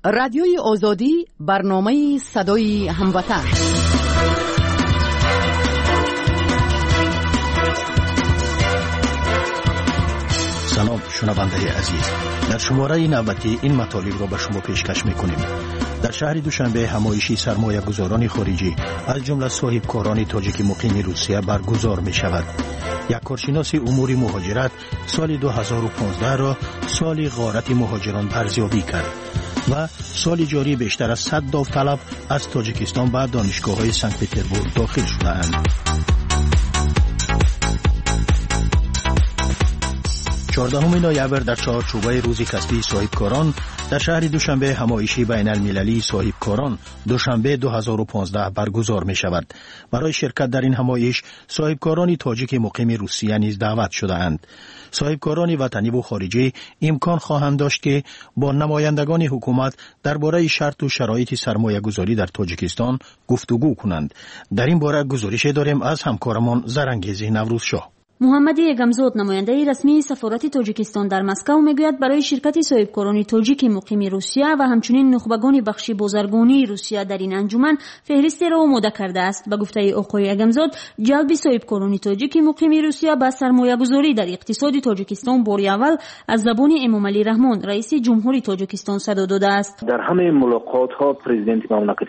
رادیوی آزادی، برنامه صدای هموطن. سلام شنونده عزیز، در شماره 90 این مطالب را به شما پیشکش میکنیم. در شهر دوشنبه همایشی سرمایه گذاران خارجی از جمله صاحبکاران تاجیک مقیم روسیه برگزار می شود. یک کارشناس امور مهاجرت سال 2015 را سال غارت مهاجران ارزیابی کرد و سال جاری بیشتر از 100 داوطلب از تاجیکستان به دانشگاه‌های سنت پترزبورگ داخل شده‌اند. 14 نوامبر در چهارچوبه روز کسبی صاحبکاران در شهر دوشنبه همایشی بین المللی صاحبکاران دوشنبه 2015 برگزار می شود. برای شرکت در این همایش صاحبکاران تاجیک مقیم روسیه نیز دعوت شده اند. صاحبکاران وطنی و خارجی امکان خواهند داشت که با نمایندگان حکومت درباره شرط و شرایط سرمایه گذاری در تاجیکستان گفتگو کنند. در این باره گزارش داریم از همکارمان زرنگیز نوروزشاه. محمد یگمزود نماینده رسمی سفارت تاجیکستان در مسکو میگوید برای شرکت صاحبکاران تاجیک مقیم روسیه و همچنین نخبگان بخش بازرگانی روسیه در این انجمن فهرستی را آماده کرده است. به گفته آقای یگمزود، جلب صاحبکاران تاجیک مقیم روسیه به سرمایه‌گذاری در اقتصاد تاجیکستان بار اول از زبان امامعلی رحمان رئیس جمهوری تاجیکستان صدا داده است. در همه ملاقات‌ها پرزیدنت مملکت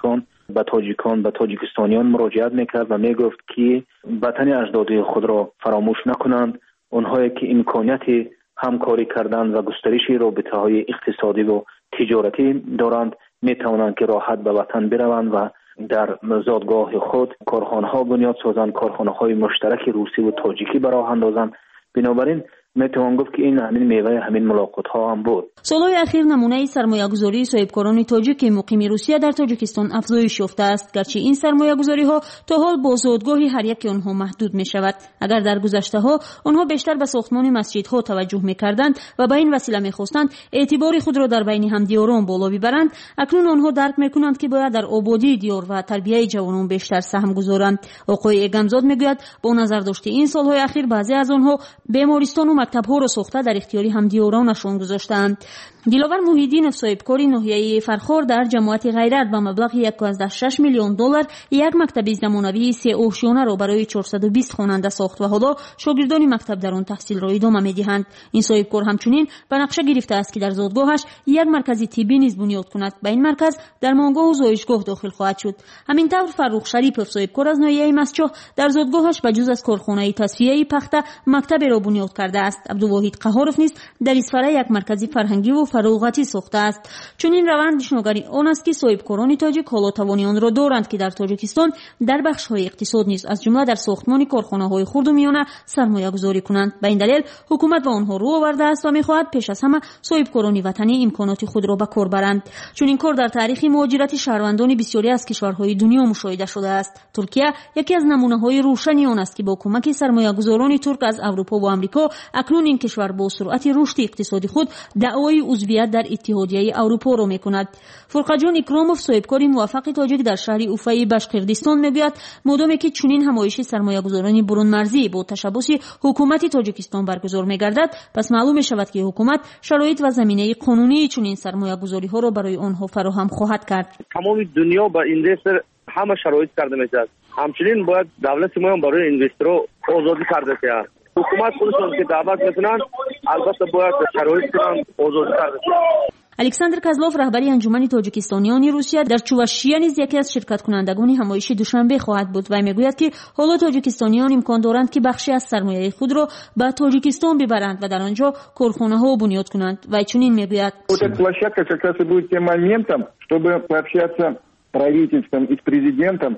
تاجیکان به تاجیکستانیان مراجعت میکرد و میگفت که وطن اجدادی خود را فراموش نکنند. آنهایی که امکانیت همکاری کردن و گسترش رابطه‌های اقتصادی و تجارتی دارند میتوانند که راحت به وطن بروند و در زادگاه خود کارخانه‌ها بنیاد سازند، کارخانه‌های مشترک روسی و تاجیکی به راه اندازند. بنابراین میتوان گفت که این همین میوه همین ملاقات‌ها هم بود. سالهای اخیر نمونه سرمایه‌گذاری صاحبکاران تاجیک مقیم روسیه در تاجیکستان افزایش یافته است، گرچه این سرمایه‌گذاری‌ها تا حال با زادگاهی هر یک آنها محدود می‌شود. اگر در گذشته‌ها آنها بیشتر به ساختمان مسجدها توجه می‌کردند و به این وسیله می‌خواستند اعتبار خود را در بین همدیاران بالا ببرند، اکنون آنها درک می‌کنند که باید در آبادی دیار و تربیت جوانان بیشتر سهم گذارند. آقای اگمزاد می‌گوید با نظر داشته این سالهای اخیر بعضی از آنها بیمارستان و مکتب‌ها را ساخته در اختیار همدیارانشان گذاشتند. دلاور محیدینov صاحبکار ناحیه فرخار در جماعت غیرت با مبلغ 1.6 میلیون دلار یک مکتب زمانوی 3 آشیانه را برای 420 خواننده ساخت و حالا شاگردان مکتب در آن تحصیل را ادامه می‌دهند. این صاحبکار همچنین به نقشه گرفته است که در زادگاهش یک مرکز طبی نیز بنیاد کند. به این مرکز درمانگاه و زایشگاه داخل خواهد شد. همینطور فرخ شریپov صاحبکار از ناحیه مسجد در زادگاهش به جز از کارخانه تصفیه پخته مکتب را بنیاد کرده است. عبدالواحد قهارov نیز در اسفره یک مرکز فرهنگی و فراغتی ساخته است. چون این روند نشانگری آن است که صاحبکاران تاجیک حالا توانی آن را دارند که در تاجیکستان در بخش‌های اقتصاد نیز از جمله در ساختمان کارخانه‌های خرد و میانه سرمایه‌گذاری کنند. به این دلیل حکومت به آنها رو آورده است و می‌خواهد پیش از همه صاحبکاران وطنی امکانات خود را به کار برند. چون این کار در تاریخ مهاجرت شهروندان بسیاری از کشورهای دنیا مشاهده شده است. ترکیه یکی از نمونه‌های روشنی آن است که با کمک سرمایه‌گذاران ترک از اروپا و آمریکا اکنون این کشور با سرعت رشد اقتصادی خود دعوای عضویت در اتحادیه اروپا را می‌کند. فرقجان اکراموف صاحبکار موفق تاجیک در شهر اوفای بشقردستان میگوید مادامی که چنین همایش سرمایه‌گذاران برون مرزی با تشبث حکومت تاجیکستان برگزار می‌گردد، پس معلوم می‌شود که حکومت شرایط و زمینه قانونی چنین سرمایه‌گذاری‌ها را برای آنها فراهم خواهد کرد. تمام دنیا با اینوستر همه شرایط کرده می‌شود. همچنین باید دولت ما هم برای اینوسترها آزادی کرده شه. حکومت خودشون که دعوت میکنن البته باید شرایط کنن آزادی کرده. الکساندر کازلوف رهبری انجمن تاجیکستانیان روسیه در چواشیه نیز یکی از شرکت کنندگان همایش دوشنبه خواهد بود و میگوید که حالا تاجیکستانیان امکان دارند که بخشی از سرمایه خود را به تاجیکستان ببرند و در آنجا کارخانه‌ها بنیاد کنند. و چنین میگوید площадка как раз и будет тем моментом, чтобы пообщаться с правительством и с президентом.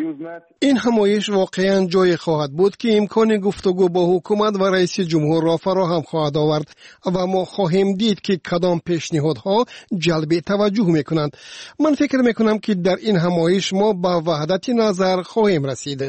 این همایش واقعا جای خواهد بود که امکان گفتگو با حکومت و رئیس جمهور را فراهم خواهد آورد و ما خواهیم دید که کدام پیشنهادها جلب توجه میکنند. من فکر میکنم که در این همایش ما به وحدت نظر خواهیم رسید.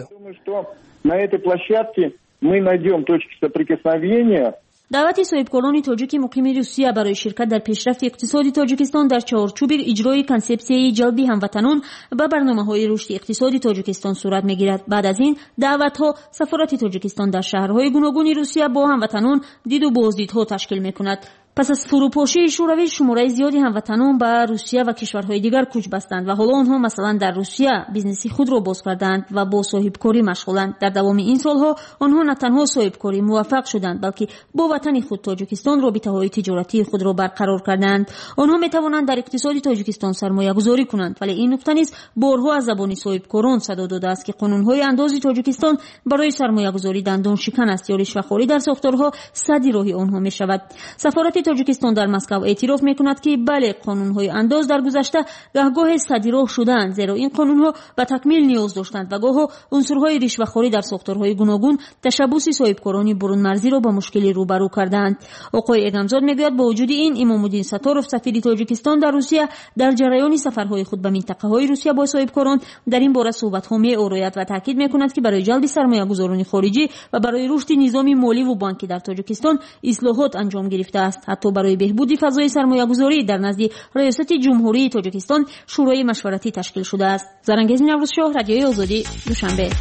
دعوت صاحبکاران تاجیک مقیم روسیه برای شرکت در پیشرفت اقتصادی تاجیکستان در چارچوب اجرای کنسپسیه جلب هموطنان و برنامه‌های رشد اقتصادی تاجیکستان صورت می‌گیرد. بعد از این دعوت‌ها سفارت تاجیکستان در شهرهای گوناگون روسیه با هموطنان دید و بازدیدها تشکیل می‌کند. پس از فروپاشی شوروی شماره زیادی هموطنان به روسیه و کشورهای دیگر کوچ بستند و حالا آنها مثلا در روسیه بیزنسی خود را باز کردند و با صاحبکاری مشغولند. در دوام این سالها آنها نه تنها صاحبکاری موفق شدند بلکه با وطن خود تاجیکستان رابطه‌های تجارتی خود را برقرار کردند. آنها می‌توانند در اقتصاد تاجیکستان سرمایه‌گذاری کنند، ولی این نکته نیز بارها از زبان صاحبکاران صدا داده است که قانون‌های انداز تاجیکستان برای سرمایه‌گذاری دندان شکن است یا رشوه‌خواری در ساختارها سد راه آنها می‌شود. سفارت تاجیکستان در مسکو اعتراف می‌کند که بله، قانون‌های انداز در گذشته گاه سد راه شدند، زیرا این قانون‌ها به تکمیل نیاز داشتند و گاه عنصرهای رشوه‌خواری در ساختارهای گوناگون تشبث صاحبکاران برون مرزی را با مشکلی روبرو کردند. آقای اگمزاد میگوید با وجود این امام‌الدین ستارов سفیر تاجیکستان در روسیه در جریان سفرهای خود به منطقه‌های روسیه با صاحبکاران در این باره صحبت‌ها می‌آورد و تاکید می‌کند که برای جلب سرمایه‌گذاران خارجی و برای رشد نظام مالی و بانکی در تاجیکستان اصلاحات انجام گرفته است. حتی برای بهبود فضای سرمایه‌گذاری در نزد ریاست جمهوری تاجیکستان شورای مشورتی تشکیل شده است. زرنگیز نوروزشاه، رادیوی آزادی، دوشنبه.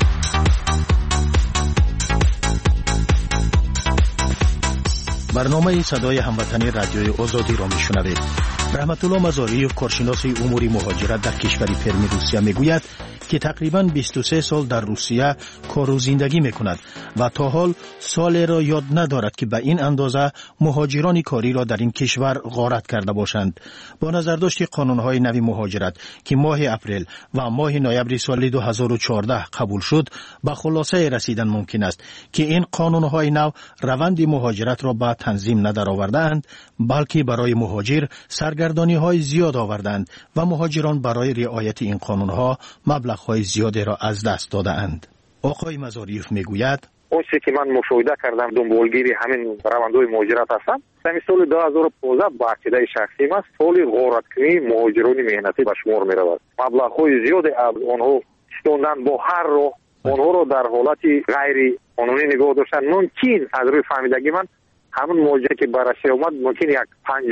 برنامه صدای هموطنی رادیوی آزادی را میشنوید. رحمت الله مزاریوف، کارشناس امور مهاجرت در کشور پرم روسیه، میگوید که تقریباً 23 سال در روسیه کار و زندگی میکند و تا حال سالی را یاد ندارد که به این اندازه مهاجران کاری را در این کشور غارت کرده باشند. با نظرداشت قانونهای نوی مهاجرت که ماه اپریل و ماه نوامبر سال 2014 قبول شد، به خلاصه رسیدن ممکن است که این قانونهای نو روند مهاجرت را به تنظیم ندرآوردند، بلکه برای مهاجر سرگردانی‌های زیاد آوردند و مهاجران برای رعایت این قانونها مبلغ‌های زیادی را از دست داده‌اند. آقای مزاریوف میگوید اون چیزی که من مشاهده کردم دنبالگیری همین روندهای مهاجرت هستم. در سال 2015 با عقیده شخصی است سال غارتکنی مهاجران مهنتی به شمار می‌رود. مبلغ‌های زیادی از آنها ستوندن با هر راه آنها را در حالت غیر قانونی نگاه داشتن. ممکن از روی فهمیدگی من همون مهاجری که بررسی آمد ممکن یک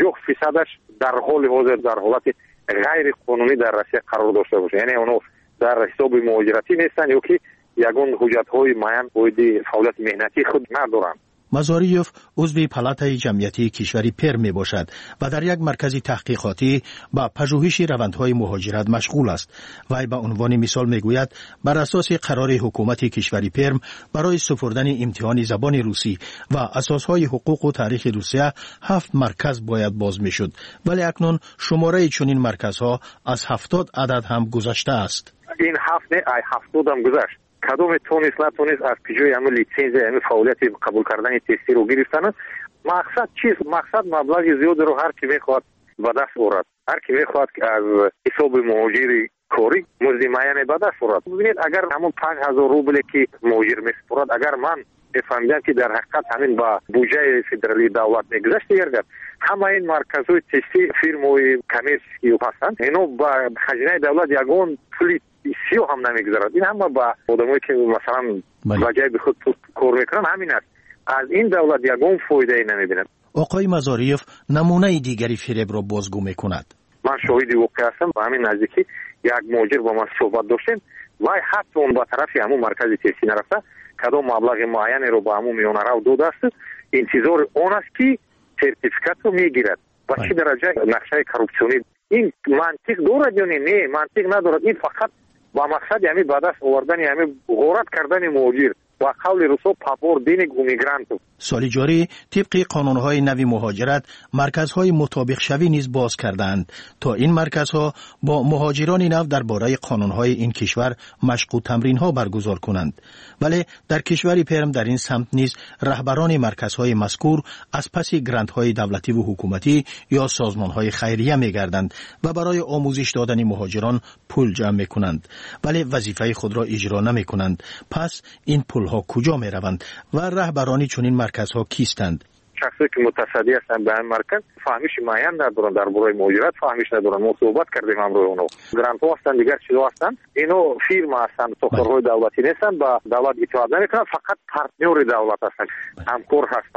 50% در حال حاضر در حالت غیر قانونی در روسیه قرار داشته باشه، یعنی اونها در حساب مهاجرتی نیستن یا که یگان حجت‌های معین باید فعالیت مهنتی خود ندارند. مزاریوف عضو پالاتای جمعیتی کشوری پرم می باشد و در یک مرکز تحقیقاتی با پژوهش روندهای مهاجرت مشغول است. وی به عنوان مثال می گوید بر اساس قرار حکومت کشوری پرم برای سپردن امتحان زبان روسی و اساسهای حقوق و تاریخ روسیه 7 مرکز باید باز می شد، ولی اکنون شماره چنین مرکزها از 70 عدد هم گذشته است. این 7 نه 70 هم گذشت. کدام تونست نتونست از پیجوی همه لیسنس همه فعالیت قبول کردن تستی رو گرفتن. مقصد چیست؟ مقصد مبلغ زیاد رو هر کی میخواد به دست آورد. هر کی میخواد که از حساب مهاجری کاری مزد معین به دست آورد. ببینید اگر همون 5000 روبل که مهاجر میسپرد، اگر من بفهمیدم که در حقیقت همین با بودجه فدرالی دولت میگذشت گردد، همه این مرکزهای تستی فیرم‌های کمیسیو هستند، اینو با خزینه دولت یگان پولی سیو هم نمیگذارد. این همه با آدمایی که مثلا وجه به خود کار میکنن همین است. از این دولت یگان فایده ای نمیبینند. آقای مزاریوف نمونه دیگری فریب را بازگو میکند. من شاهد واقع هستم. با همین نزدیکی یک مهاجر با من صحبت داشتیم و حتی اون با طرفی همون مرکز تستی نرفته، کدام مبلغ معینی رو با همون میونه رو داده است، انتظار اون است که سرتیفیکات رو میگیرد. و چه درجه نقشه کورپسیونی این منطق دارد یا نه؟ منطق ندارد. این فقط با مقصد یعنی به دست آوردن یعنی غارت کردن مهاجر و قول روسو پاپور دینگ امیگرانتو. سال جاری طبق قانونهای نوی مهاجرت مرکزهای مطابق شوی نیز باز کردند تا این مرکزها با مهاجران نو درباره قانونهای این کشور مشق و تمرینها برگزار کنند. ولی در کشور پرم در این سمت نیز رهبران مرکزهای مذکور از پس گرانت‌های دولتی و حکومتی یا سازمانهای خیریه می‌گردند و برای آموزش دادن مهاجران پول جمع می‌کنند، ولی وظیفه خود را اجرا نمی‌کنند. پس این پولها کجا می‌روند و رهبران چنین مرکزها کیستند؟ شخصی که متصدی هستند به این مرکز فهمیش معین ندارند درباره مهاجرت، فهمیش ندارند. ما صحبت کردیم امروز اونو گرانت‌ها هستند، دیگر چیزا هستند. اینو فیرما هستند، ساختارهای دولتی نیستند، با دولت اطاعت نمی‌کنند، فقط پارتنر دولت هستند، همکار هستند.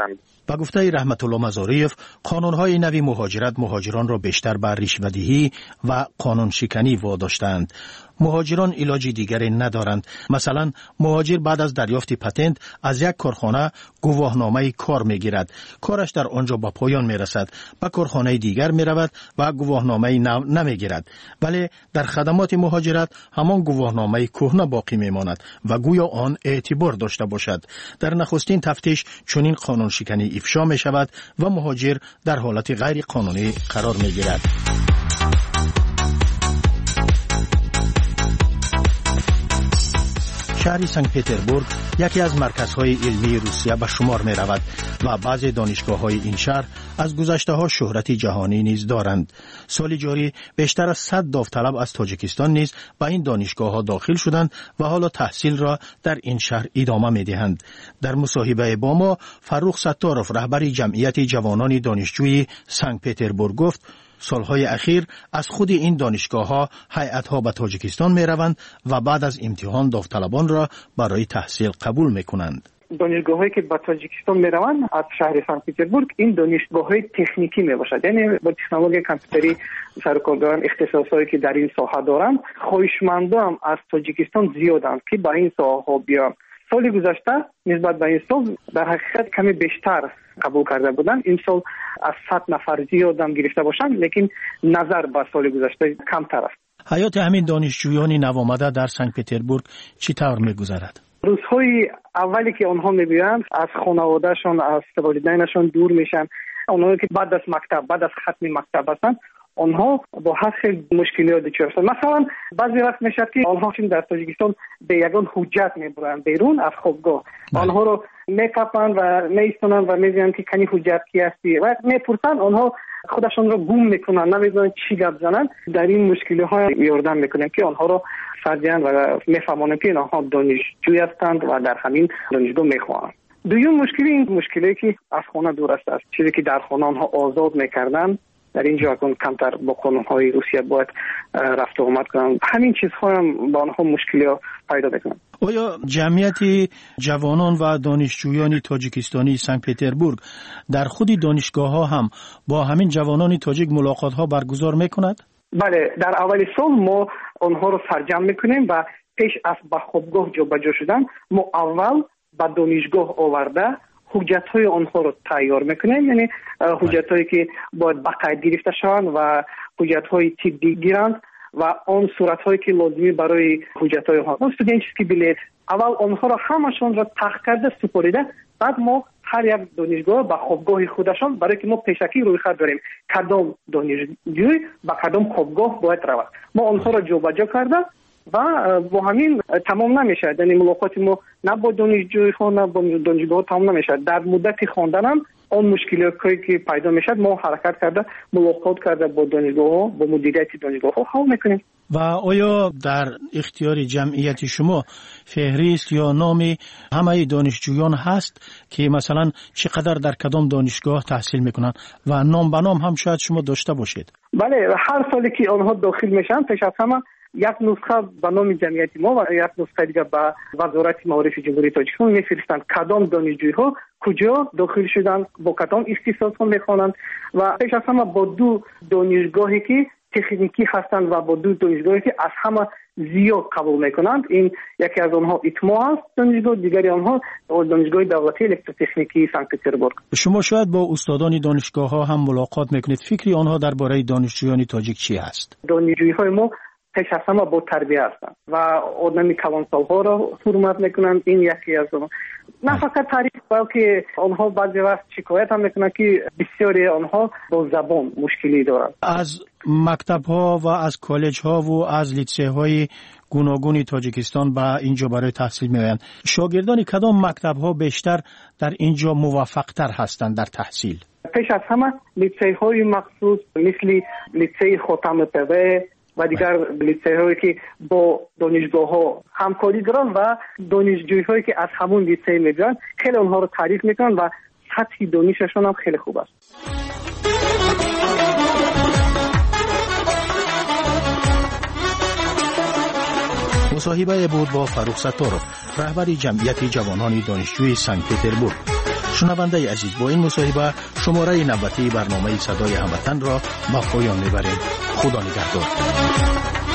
با گفته رحمت الله مزاریف، قانون‌های نوی مهاجرت مهاجران را بیشتر بر رشوه‌دهی و قانون شکنی واداشتند. مهاجران علاج دیگری ندارند. مثلا مهاجر بعد از دریافت پتنت از یک کارخانه گواهنامه کار میگیرد. کارش در آنجا به پایان میرسد. به کارخانه دیگر میرود و گواهنامه نمیگیرد. ولی در خدمات مهاجرت همان گواهنامه کهنه باقی میماند و گویا آن اعتبار داشته باشد. در نخستین تفتیش چنین قانون شکنی افشا می شود و مهاجر در حالت غیر قانونی قرار می گیرد. شهر سنت پتربورگ یکی از مرکزهای علمی روسیه به شمار می رود و بعضی دانشگاه‌های این شهر از گذشته‌ها شهرت جهانی نیز دارند. سال جاری بیشتر از 100 داوطلب از تاجیکستان نیز به این دانشگاه‌ها داخل شدند و حالا تحصیل را در این شهر ادامه می‌دهند. در مصاحبه با ما فروخ ستاروف رهبر جمعیت جوانان دانشجوی سنت پتربورگ گفت سالهای اخیر از خود این دانشگاه‌ها هیئت‌ها به تاجیکستان می‌روند و بعد از امتحان داوطلبان را برای تحصیل قبول می‌کنند. دانشگاه‌هایی که به تاجیکستان می‌روند از شهر سنت پتربورگ این دانشگاه‌های تکنیکی میباشد، یعنی با تکنولوژی کامپیوتری سرکارداران اختصاصایی که در این ساحه دارند. خواهشمندان هم از تاجیکستان زیادند که به این ساحه بیان. سال گذشته نسبت به این سال در حقیقت کمی بیشتر قبول کرده بودند. این سال از 100 نفر زیاد هم گرفته باشند، لیکن نظر به سال گذشته کمتر است. حیات همین دانشجویان نوآمده در سنت پتربورگ چطور می‌گذرد؟ روزهای اولی که آنها می‌بینند از خانواده‌شان، از والدینشان دور میشن. آنها که بعد از مکتب، بعد از ختم مکتب هستند، آنها با هر خیلی مشکلات دچار هستند. مثلا بعضی وقت میشه که آنها چون در تاجیکستان به یگان حجت میبرند بیرون از خوابگاه، آنها رو میکپند و میستونند و میگویند که کنی حجت کی هستی و میپرسند. آنها خودشان رو گم میکنند، نمیدونند چی گپ زنند. در این مشکل‌ها یاردن میکنیم که آنها رو فرجن و میفهمانند که آنها دانشجوی هستند و در همین دانشگاه میخوانند. دوم مشکلی این مشکلی که از خانه دور است. چیزی که در خانه آنها آزاد میکردند در اینجا اکنون کمتر با قانون‌های روسیه باید رفت و آمد کنند. همین چیزها هم با آنها مشکلی پیدا میکنند. آیا جمعیت جوانان و دانشجویان تاجیکستانی سنت پتربورگ در خود دانشگاه‌ها هم با همین جوانان تاجیک ملاقات‌ها برگزار میکند؟ بله، در اول سال ما آنها رو سرجم میکنیم و پیش از به خوابگاه جابجا شدن ما اول به دانشگاه آورده حجت‌های آنها رو تیار میکنیم، یعنی حجت‌هایی که باید باقاعد گرفته شوند و حجت‌های طبی گیرند و آن صورت‌هایی که لازمی برای حجت‌های آنها، استودنتسکی بلیت، اول آنها رو همشون رو تحقیق کرده سپریده، بعد ما هر یک دانشگاه به خوابگاه خودشان برای که ما پیشکی رویخط داریم کدام دانشجوی به کدام خوابگاه باید رود، ما آنها رو جابجا کرده و با همین تمام نمیشه. یعنی ملاقات ما نه با دانشجوی ها نه با دانشگاه تمام نمیشه. در مدت خواندن هم اون مشکلاتی که پیدا میشه ما حرکت کرده ملاقات کرده با دانشگاه ها، با مدیریت دانشگاه ها حل میکنیم. و آیا در اختیار جمعیت شما فهرست یا نام همه دانشجویان هست که مثلا چقدر در کدام دانشگاه تحصیل میکنن و نام به نام هم شاید شما داشته باشید؟ بله، هر سالی که آنها داخل میشن پیش از همه یک نسخه به نام جمعیت ما و یک نسخه دیگه به وزارت معارف جمهوری تاجیکستان میفرستند کدام دانشجوی ها کجا داخل شدن، با کدام اختصاص ها میخوانند و پیش از همه با دو دانشگاهی که تکنیکی هستند و با دو دانشگاهی که از همه زیاد قبول میکنند. این یکی از آنها ایتما است دانشگاه، دیگری آنها دانشگاه دولتی الکتروتکنیکی سنت پتربورگ. شما شاید با استادان دانشگاه ها هم ملاقات میکنید، فکری آنها درباره دانشجویان تاجیک چی است؟ دانشجوی های ما پیش از همه با تربیه هستند و آدمی کلانسال‌ها را حرمت میکنند. این یکی از اون، نه فقط تعریف بلکه آنها بعضی وقت شکایت هم میکنند که بسیاری آنها با زبان مشکلی دارند. از مکتب ها و از کالج ها و از لیسه های گوناگون تاجیکستان به اینجا برای تحصیل میآیند. شاگردان کدام مکتب ها بیشتر در اینجا موفق تر هستند در تحصیل؟ پیش از همه لیسه های مخصوص مثل لیسه خاتم طبع و دیگر لیسه هایی که با دانشگاه ها همکاری دارن و دانشجوی هایی که از همون لیسه میگن خیلی اونها رو تعریف میکنن و سطح دانششون هم خیلی خوب است. مصاحبه بود با فروخ ستاروف رهبر جمعیت جوانان دانشجوی سنت پتربورگ. شنونده عزیز، با این مصاحبه شماره نوبتی برنامه صدای هموطن را به پایان میبریم. خدا نگهدار.